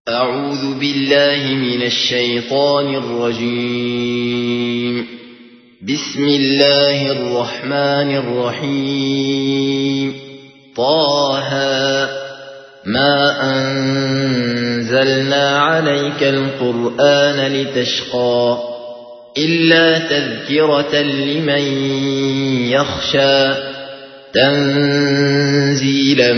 أعوذ بالله من الشيطان الرجيم. بسم الله الرحمن الرحيم. طه ما أنزلنا عليك القرآن لتشقى إلا تذكرة لمن يخشى تنزيلا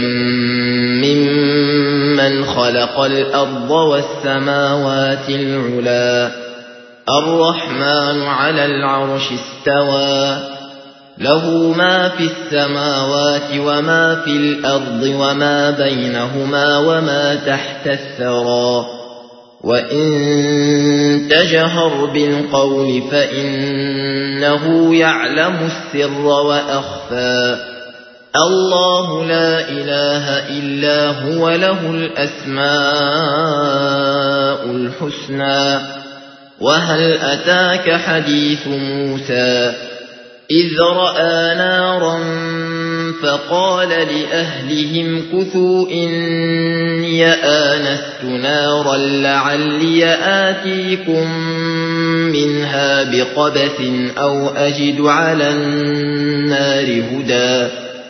ممن خلق الأرض والسماوات العلا الرحمن على العرش استوى له ما في السماوات وما في الأرض وما بينهما وما تحت الثرى وإن تجهر بالقول فإنه يعلم السر وأخفى الله لا إله إلا هو له الأسماء الحسنى وهل أتاك حديث موسى إذ رأى نارا فقال لأهلهم كثوا إني آنست نارا لعلي آتيكم منها بقبس أو أجد على النار هدى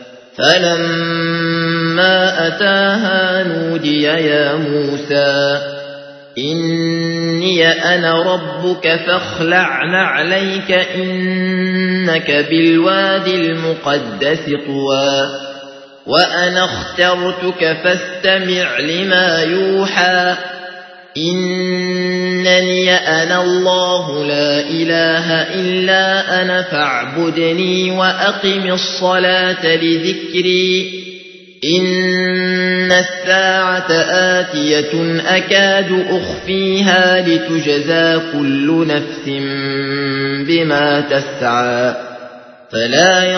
فلما أتاها نودي يا موسى إني أنا ربك فاخلع نعليك إنك بالوادي المقدس طوى وأنا اخترتك فاستمع لما يوحى إنني أنا الله لا إله إلا أنا فاعبدني وأقم الصلاة لذكري إن الساعة آتية أكاد أخفيها لتجزى كل نفس بما تسعى فلا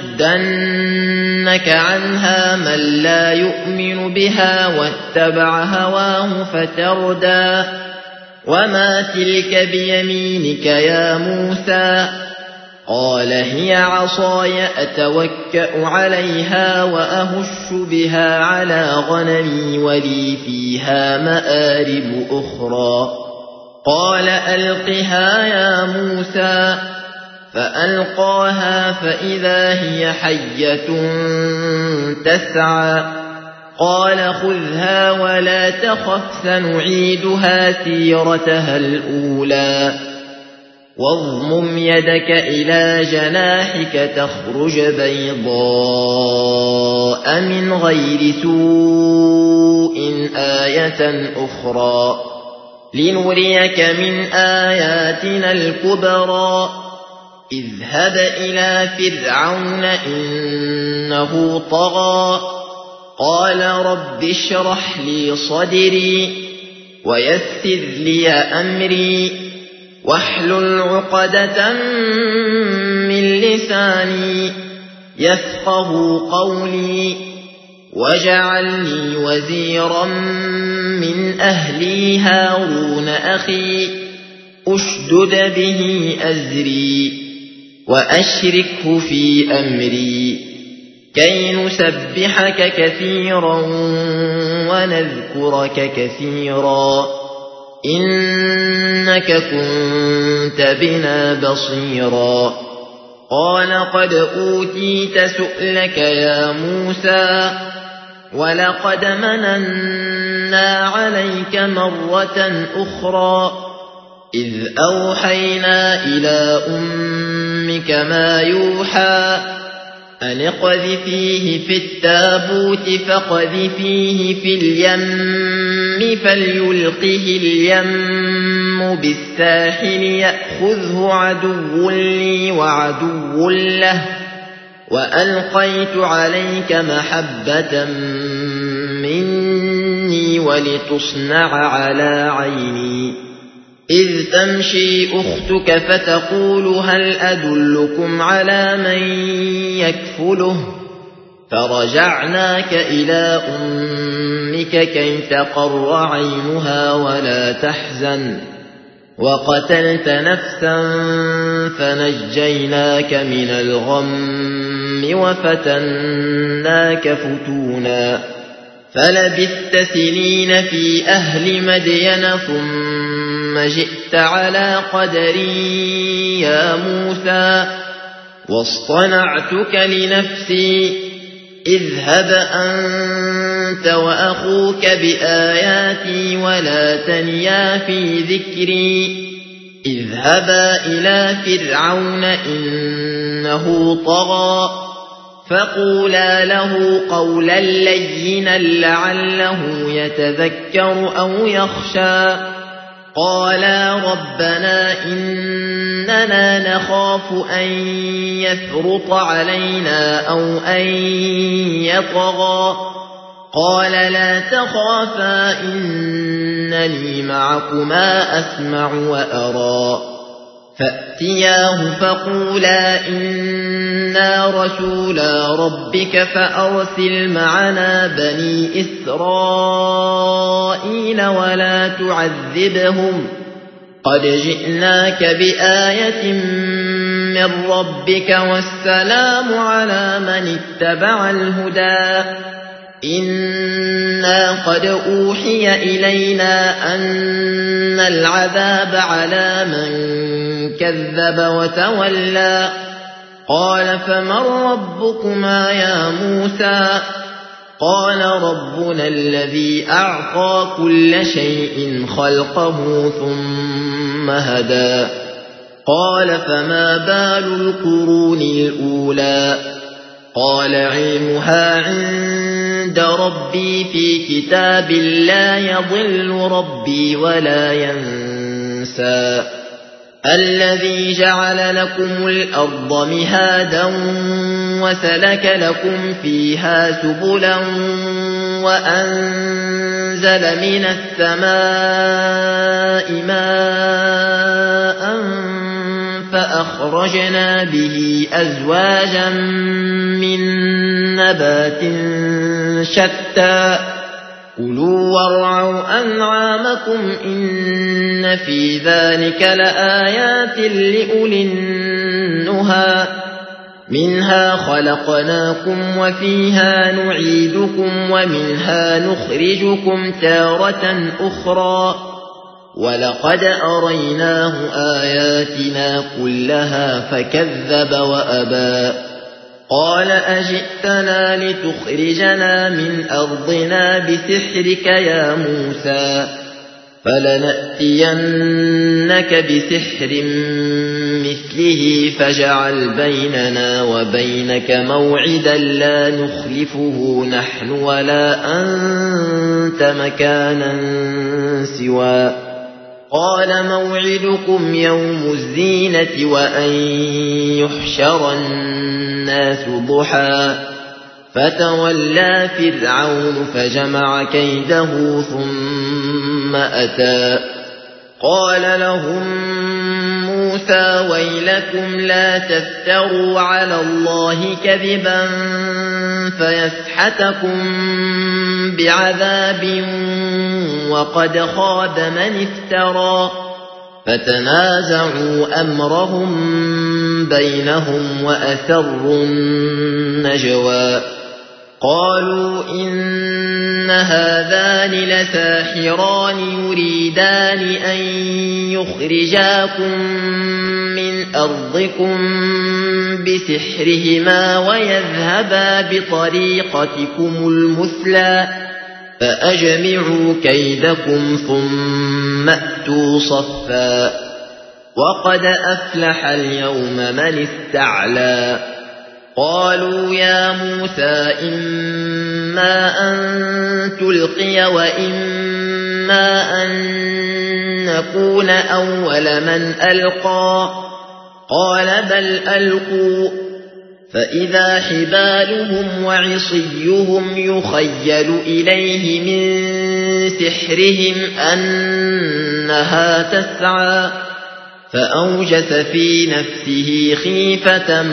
يصدنك عنها من لا يؤمن بها واتبع هواه فتردى وما تلك بيمينك يا موسى قال هي عصاي أتوكأ عليها وأهش بها على غنمي ولي فيها مآرب أخرى قال ألقها يا موسى فألقاها فإذا هي حية تسعى قال خذها ولا تخف سنعيدها سيرتها الأولى واضمم يدك إلى جناحك تخرج بيضاء من غير سوء آية أخرى لنريك من آياتنا الكبرى اذهب إلى فرعون إنه طغى قال رب اشرح لي صدري ويسر لي أمري واحلل عقدة من لساني يفقه قولي واجعل لي وزيرا من أهلي هارون أخي أشدد به أزري وأشركه في أمري كي نسبحك كثيرا ونذكرك كثيرا إنك كنت بنا بصيرا قال قد أوتيت سؤلك يا موسى ولقد مننا عليك مرة أخرى إذ أوحينا إلى أمك ما يوحى أن اقذفيه في التابوت فاقذفيه في اليم فليلقه اليم بالساحل يأخذه عدو لي وعدو له وألقيت عليك محبة مني ولتصنع على عيني إذ تمشي أختك فتقول هل أدلكم على من يكفله فرجعناك إلى أمك كي تقر عينها ولا تحزن وقتلت نفسا فنجيناك من الغم وفتناك فتونا فلبثت سنين في أهل مدين ثم جئت على قدري يا موسى واصطنعتك لنفسي اذهب أنت وأخوك بآياتي ولا تنيا في ذكري اذهبا إلى فرعون إنه طغى فقولا له قولا لينا لعله يتذكر أو يخشى قالا ربنا إننا نخاف أن يفرط علينا أو أن يطغى قال لا تخافا إنني معكما أسمع وأرى فأتياه فقولا إنا رسولا ربك فأرسل معنا بني إسرائيل ولا تعذبهم قد جئناك بآية من ربك والسلام على من اتبع الهدى إنا قد أوحي إلينا أن العذاب على من كذب وتولى قال فمن ربكما يا موسى قال ربنا الذي أعطى كل شيء خلقه ثم هدى قال فما بال القرون الأولى قال علمها عند ربي في كتاب لا يضل ربي ولا ينسى الذي جعل لكم الأرض مهادا وسلك لكم فيها سبلا وأنزل من السماء ماء فأخرجنا به أزواجا من نبات شتى كلوا وارعوا أنعامكم إن في ذلك لآيات لأولي النهى منها خلقناكم وفيها نعيدكم ومنها نخرجكم تارة أخرى ولقد أريناه آياتنا كلها فكذب وأبى قال أجئتنا لتخرجنا من أرضنا بسحرك يا موسى فلنأتينك بسحر مثله فاجعل بيننا وبينك موعدا لا نخلفه نحن ولا أنت مكانا سوى قال موعدكم يوم الزينة وأن يحشر الناس ضحى فتولى فرعون فجمع كيده ثم أتى قال لهم موسى ويلكم لا تفتروا على الله كذبا فيسحتكم بعذاب وقد خاب من افترى فتنازعوا أمرهم بينهم وأسروا النجوى قالوا إن هذان لساحران يريدان أن يخرجاكم من أرضكم بسحرهما ويذهبا بطريقتكم المثلى فأجمعوا كيدكم ثم أتوا صفا وقد أفلح اليوم من استعلى قالوا يا موسى إما أن تلقي وإما أن نكون أول من ألقى قال بل ألقوا فإذا حبالهم وعصيهم يخيل إليه من سحرهم أنها تسعى فأوجس في نفسه خيفة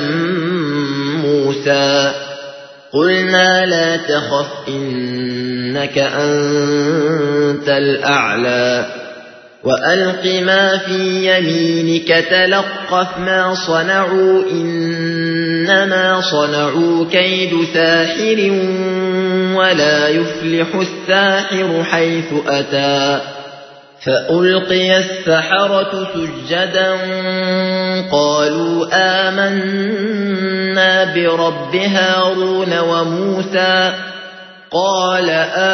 موسى قلنا لا تخف إنك أنت الأعلى وألق ما في يمينك تلقف ما صنعوا إنما صنعوا كيد ساحر ولا يفلح الساحر حيث أتى فألقي السحرة سجدا قالوا آمنا برب هارون وموسى قال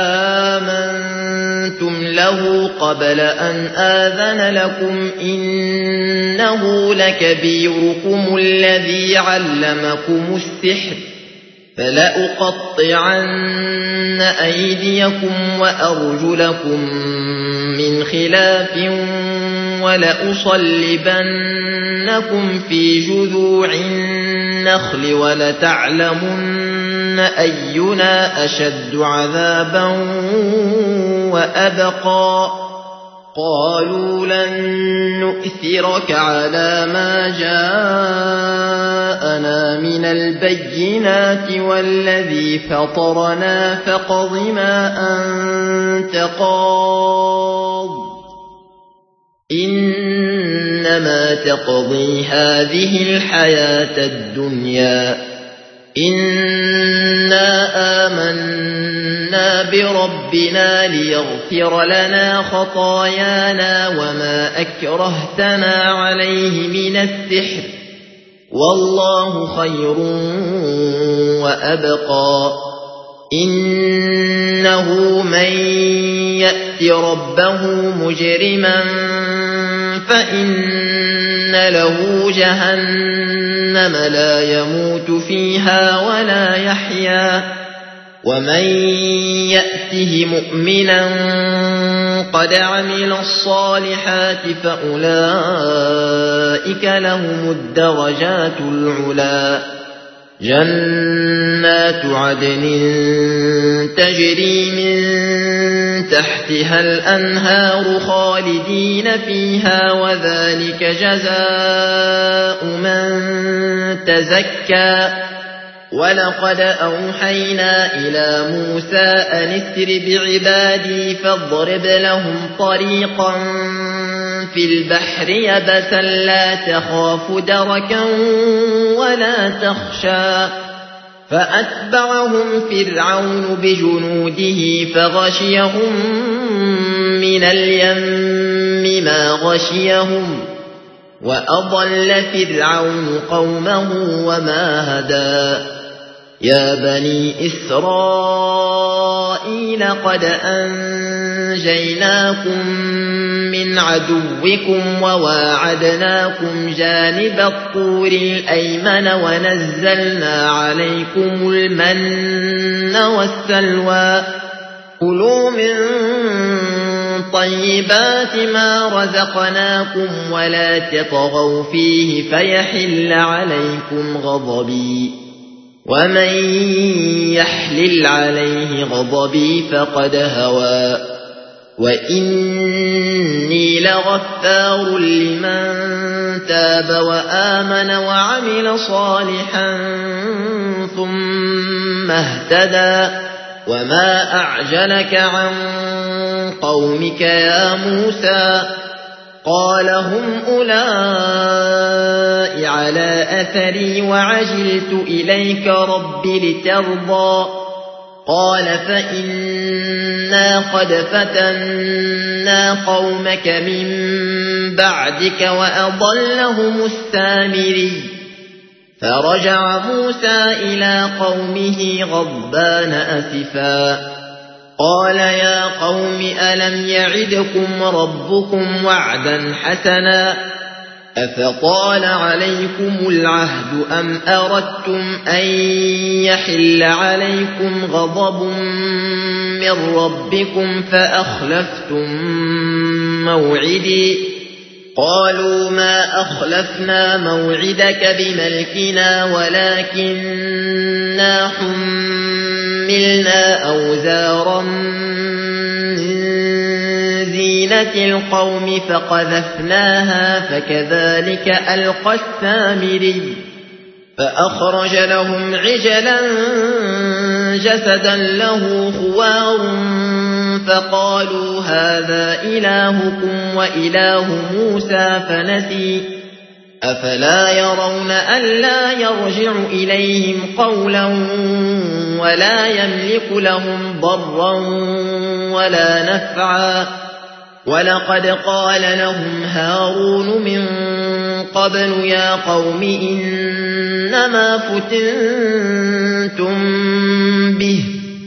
آمنتم له قبل أن آذن لكم إنه لكبيركم الذي علمكم السحر فلأقطعن أيديكم وأرجلكم من خلاف ولأصلبنكم في جذوع النخل ولتعلمن أينا أشد عذابا وأبقى قالوا لن نؤثرك على ما جاءنا من البينات والذي فطرنا فاقض ما أنت قاض إنما تقضي هذه الحياة الدنيا إنا آمنا بربنا ليغفر لنا خطايانا وما أكرهتنا عليه من السحر والله خير وأبقى إنه من يأت ربه مجرما فإن له جهنم لا يموت فيها ولا يحيا ومن يأته مؤمنا قد عمل الصالحات فأولئك لهم الدرجات العلا جنات عدن تجري من تحتها الأنهار خالدين فيها وذلك جزاء من تزكى ولقد أوحينا إلى موسى أن اسر بعبادي فاضرب لهم طريقا في البحر يبسا لا تخاف دركا ولا تخشى فأتبعهم فرعون بجنوده فغشيهم من اليم ما غشيهم وأضل فرعون قومه وما هدى يا بني إسرائيل قد أنجيناكم من عدوكم وواعدناكم جانب الطور الأيمن ونزلنا عليكم المن والسلوى كلوا من طيبات ما رزقناكم ولا تطغوا فيه فيحل عليكم غضبي ومن يحلل عليه غضبي فقد هوى وإني لغفار لمن تاب وآمن وعمل صالحا ثم اهتدى وما أعجلك عن قومك يا موسى قال هم أولئك على أثري وعجلت إليك رب لترضى قال فإنا قد فتنا قومك من بعدك وأضلهم السامري فرجع موسى إلى قومه غضبان أسفا قال يا قوم ألم يعدكم ربكم وعدا حسنا أفطال عليكم العهد أم أردتم أن يحل عليكم غضب من ربكم فأخلفتم موعدي قالوا ما أخلفنا موعدك بملكنا ولكننا حملنا أوزارا من زينة القوم فقذفناها فكذلك ألقى السامري فأخرج لهم عجلا جسدا له خوار فقالوا هذا إلهكم وإله موسى فنسي أفلا يرون ألا يرجع إليهم قولا ولا يملك لهم ضرا ولا نفعا ولقد قال لهم هارون من قبل يا قوم إنما فتنتم به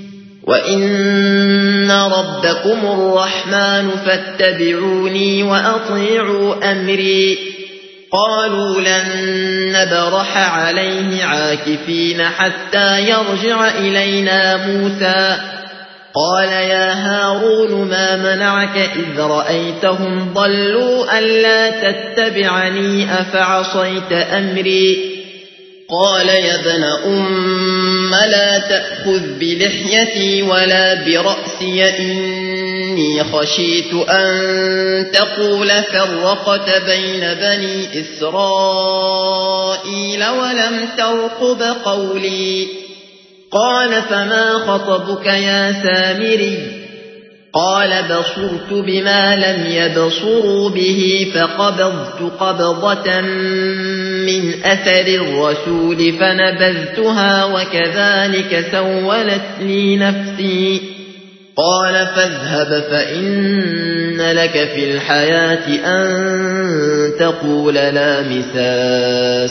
وإن ربكم الرحمن فاتبعوني وأطيعوا أمري قالوا لن نبرح عليه عاكفين حتى يرجع إلينا موسى قال يا هارون ما منعك إذ رأيتهم ضلوا ألا تتبعني أفعصيت أمري قال يا ابن لا تأخذ بلحيتي ولا برأسي إني خشيت أن تقول فرقت بين بني إسرائيل ولم ترقب قولي قال فما خطبك يا سامري قال بصرت بما لم يبصروا به فقبضت قبضة من أثر الرسول فنبذتها وكذلك سولت لي نفسي قال فاذهب فإن لك في الحياة أن تقول لا مساس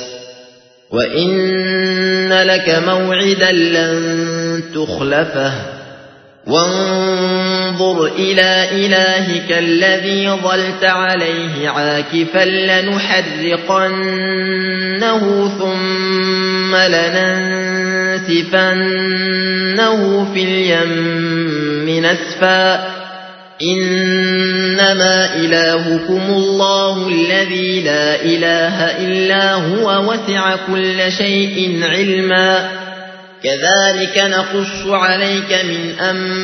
وإن لك موعدا لن تخلفه وانظر إلى إلهك الذي ظلت عليه عاكفا لنحرقنه ثم لننسفنه في اليم نسفا إنما إلهكم الله الذي لا إله إلا هو وسع كل شيء علما كذلك نقص عليك من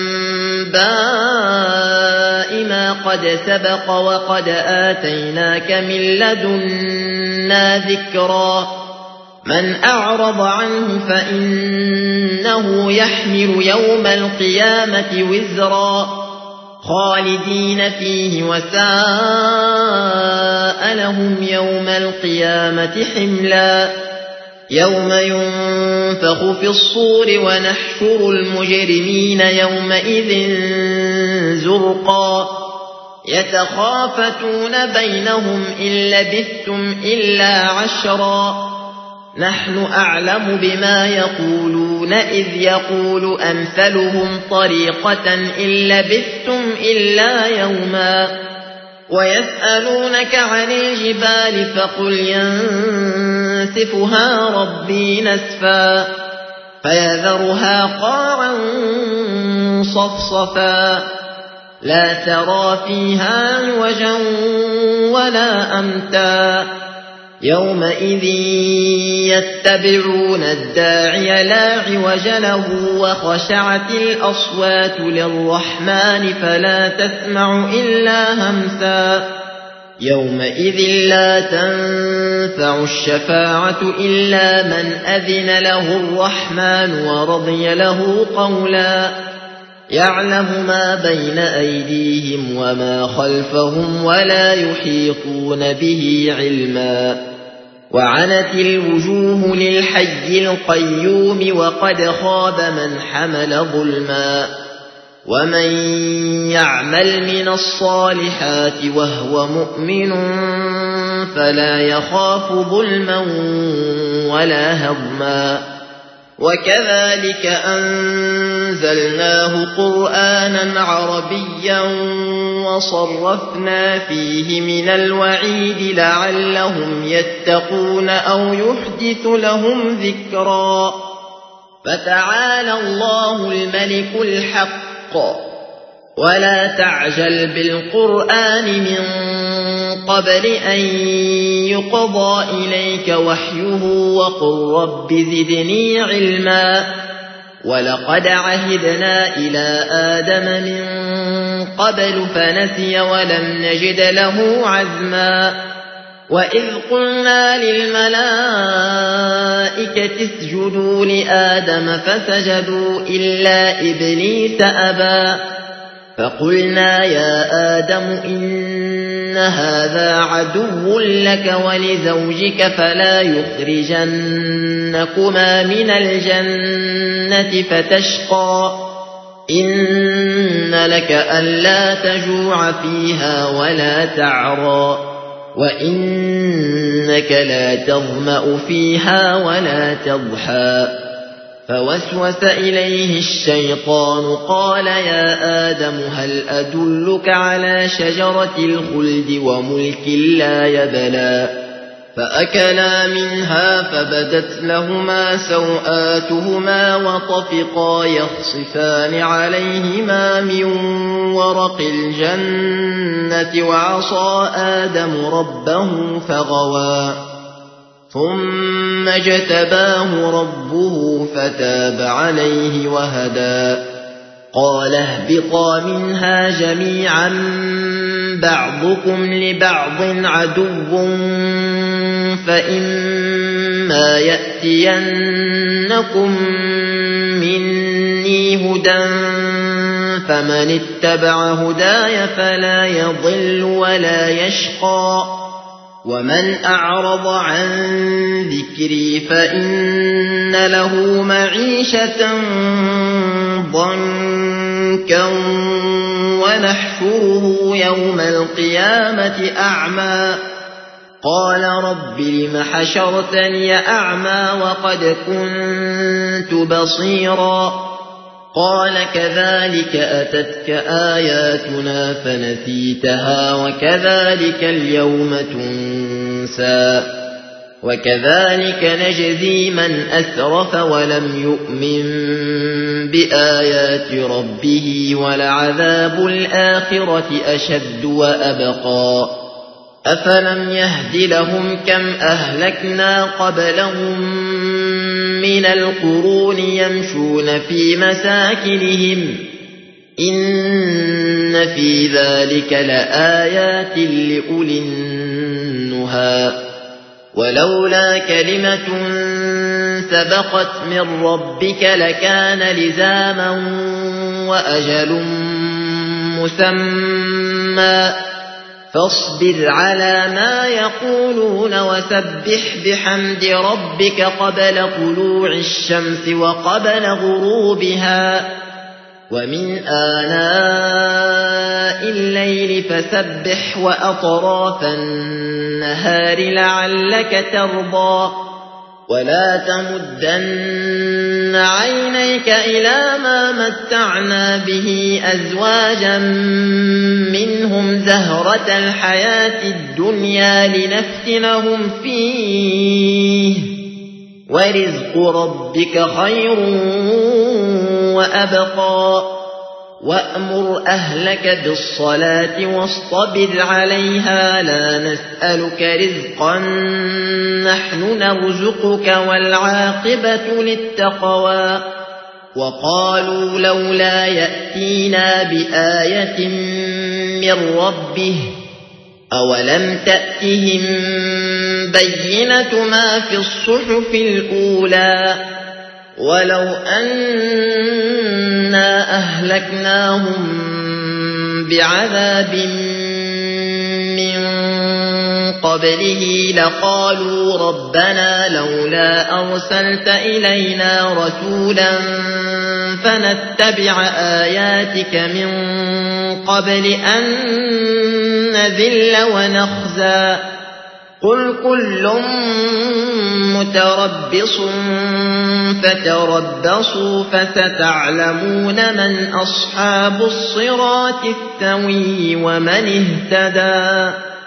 أنباء ما قد سبق وقد آتيناك من لدنا ذكرا من أعرض عنه فإنه يحمل يوم القيامة وزرا خالدين فيه وساء لهم يوم القيامة حملا يوم ينفخ في الصور ونحشر المجرمين يومئذ زرقا يتخافتون بينهم إن لبثتم إلا عشرا نحن أعلم بما يقولون إذ يقول أمثلهم طريقة إن لبثتم إلا يوما ويسألونك عن الجبال فقل ينسفها ربي نسفا فيذرها قاعا صفصفا لا ترى فيها عوجا ولا أمتا يومئذ يتبعون الداعي لا عوج له وخشعت الأصوات للرحمن فلا تسمع إلا همسا يومئذ لا تنفع الشفاعة إلا من أذن له الرحمن ورضي له قولا يعلم ما بين أيديهم وما خلفهم ولا يحيطون به علما وعنت الوجوه للحي القيوم وقد خاب من حمل ظلما ومن يعمل من الصالحات وهو مؤمن فلا يخاف ظلما ولا هضما وكذلك أنزلناه قرآنا عربيا وصرفنا فيه من الوعيد لعلهم يتقون أو يحدث لهم ذكرا فتعالى الله الملك الحق ولا تعجل بالقرآن من قبل أن يقضى إليك وحيه وقل رب زدني علما ولقد عهدنا إلى آدم من قبل فنسي ولم نجد له عزما وإذ قلنا للملائكة اسجدوا لآدم فسجدوا إلا إبليس أبى فقلنا يا آدم هذا عدو لك ولزوجك فلا يخرجنكما من الجنة فتشقى إن لك ألا تجوع فيها ولا تعرى وإنك لا تظمأ فيها ولا تضحى فوسوس إليه الشيطان قال يا آدم هل أدلك على شجرة الخلد وملك لا يبلى فأكلا منها فبدت لهما سوآتهما وطفقا يخصفان عليهما من ورق الجنة وعصى آدم ربه فغوى ثم اجتباه ربه فتاب عليه وهدى قال اهبطا منها جميعا بعضكم لبعض عدو فإما يأتينكم مني هدى فمن اتبع هداي فلا يضل ولا يشقى ومن أعرض عن ذكري فإن له معيشة ضنكا ونحشره يوم القيامة أعمى قال رب لم حشرتني أعمى وقد كنت بصيرا قال كذلك أتتك آياتنا فنسيتها وكذلك اليوم تنسى وكذلك نجزي من أسرف ولم يؤمن بآيات ربه ولعذاب الآخرة أشد وأبقى أفلم يهد لهم كم أهلكنا قبلهم من القرون يمشون في مساكنهم إن في ذلك لآيات لأولي النهى ولولا كلمة سبقت من ربك لكان لزاما وأجل مسمى فاصبر على ما يقولون وسبح بحمد ربك قبل طلوع الشمس وقبل غروبها ومن آناء الليل فسبح وأطراف النهار لعلك ترضى ولا تمدن عينيك إلى ما متعنا به أزواجا منهم زهرة الحياة الدنيا لنفتنهم فيه ورزق ربك خير وأبقى وأمر أهلك بالصلاة واصطبر عليها لا نسألك رزقا نحن نرزقك والعاقبة للتقوى وقالوا لولا يأتينا بآية من ربه أولم تأتهم بينة ما في الصحف الأولى ولو أنا أهلكناهم بعذاب من قبله لقالوا ربنا لولا أرسلت إلينا رسولا فنتبع آياتك من قبل أن نذل ونخزى قل كل متربص فتربصوا فستعلمون من أصحاب الصراط السوي ومن اهتدى